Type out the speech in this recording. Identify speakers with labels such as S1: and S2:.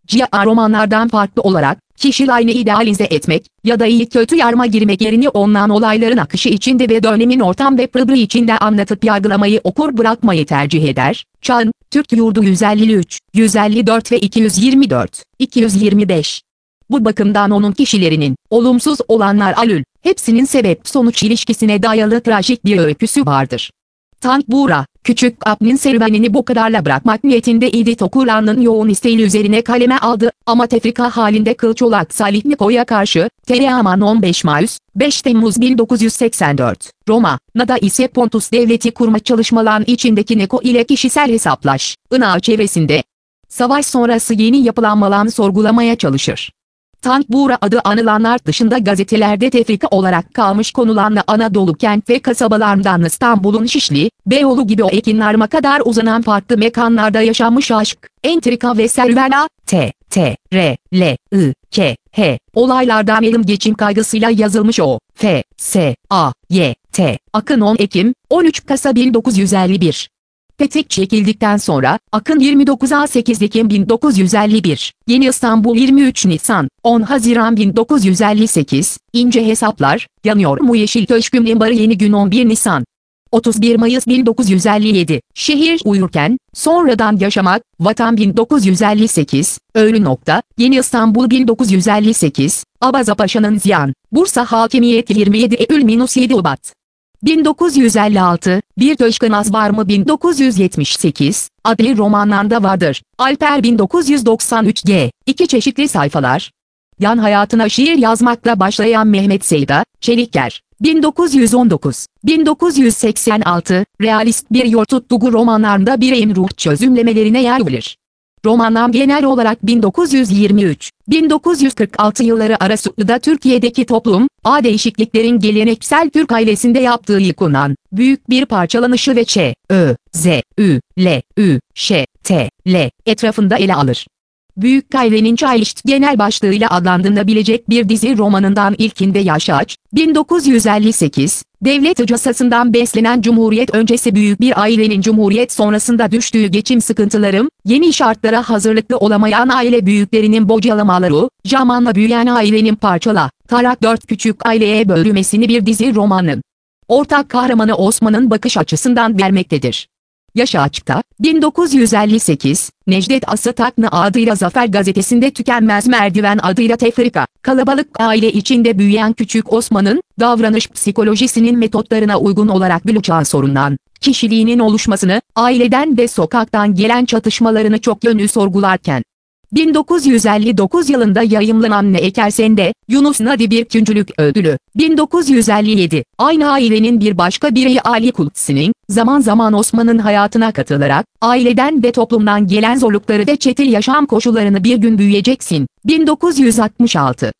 S1: Cihan romanlardan farklı olarak, kişilerini idealize etmek ya da iyi kötü yarma girmek yerine ondan olayların akışı içinde ve dönemin ortam ve pırpırı içinde anlatıp yargılamayı okur bırakmayı tercih eder. Çağın, Türk Yurdu 153, 154 ve 224, 225. Bu bakımdan onun kişilerinin, olumsuz olanlar alül, hepsinin sebep-sonuç ilişkisine dayalı trajik bir öyküsü vardır. Tank Buğra, Küçük Ab'nin serüvenini bu kadarla bırakmak niyetinde İdit Okurlar'ın yoğun isteği üzerine kaleme aldı ama tefrika halinde Kılçolak Salih Niko'ya karşı, Teoman 15 Mayıs, 5 Temmuz 1984, Roma'da ise Pontus Devleti kurma çalışmaların içindeki Niko ile kişisel hesaplaşmalar çevresinde savaş sonrası yeni yapılanmalarını sorgulamaya çalışır. Tank Buğra adı anılanlar dışında gazetelerde tefrika olarak kalmış konularla Anadolu kent ve kasabalarından İstanbul'un Şişli, Beyoğlu gibi o ekinlerime kadar uzanan farklı mekanlarda yaşanmış aşk, entrika ve serüven olaylardan elim geçim kaygısıyla yazılmış Akın 10 Ekim, 13 Kasım 1951. Petek çekildikten sonra, Akın 29-8 Ekim 1951, Yeni İstanbul 23 Nisan, 10 Haziran 1958, İnce Hesaplar, Yanıyor mu Yeşil Köşküm Limbarı Yeni Gün 11 Nisan, 31 Mayıs 1957, Şehir Uyurken, Sonradan Yaşamak, Vatan 1958, Ölü Nokta, Yeni İstanbul 1958, Abaza Paşa'nın Ziyan, Bursa Hakimiyet 27 Eylül-7 Şubat. 1956, Bir Köşkün Az Var mı 1978, adlı romanlarda vardır. Alper 1993 G. İki çeşitli sayfalar. Yan hayatına şiir yazmakla başlayan Mehmet Seyda Çeliker, 1919, 1986, realist bir yol tuttuğu romanlarında bireyin ruh çözümlemelerine yer verir. Romanlar genel olarak 1923-1946 yılları arasında Türkiye'deki toplum, değişikliklerin geleneksel Türk ailesinde yaptığı yıkılan, büyük bir parçalanışı ve etrafında ele alır. Büyük ailenin çelişki genel başlığıyla adlandırılabilecek bir dizi romanından ilkinde Yaşaç, 1958, devlet yasasından beslenen Cumhuriyet öncesi büyük bir ailenin Cumhuriyet sonrasında düştüğü geçim sıkıntıları, yeni şartlara hazırlıklı olamayan aile büyüklerinin bocalamaları, zamanla büyüyen ailenin parçalanarak 4 küçük aileye bölünmesini bir dizi romanın ortak kahramanı Osman'ın bakış açısından vermektedir. Yaşaç'ta, 1958, Necdet Asıtaklı adıyla Zafer Gazetesi'nde Tükenmez Merdiven adıyla tefrika, kalabalık aile içinde büyüyen küçük Osman'ın, davranış psikolojisinin metotlarına uygun olarak bloğan sorundan, kişiliğinin oluşmasını, aileden ve sokaktan gelen çatışmalarını çok yönlü sorgularken, 1959 yılında yayımlanan Ne Ekersen de, Yunus Nadi bir Küncülük Ödülü, 1957, aynı ailenin bir başka bireyi Ali Kutsi'nin, zaman zaman Osman'ın hayatına katılarak, aileden ve toplumdan gelen zorlukları ve çetil yaşam koşullarını Bir Gün Büyüyeceksin, 1966.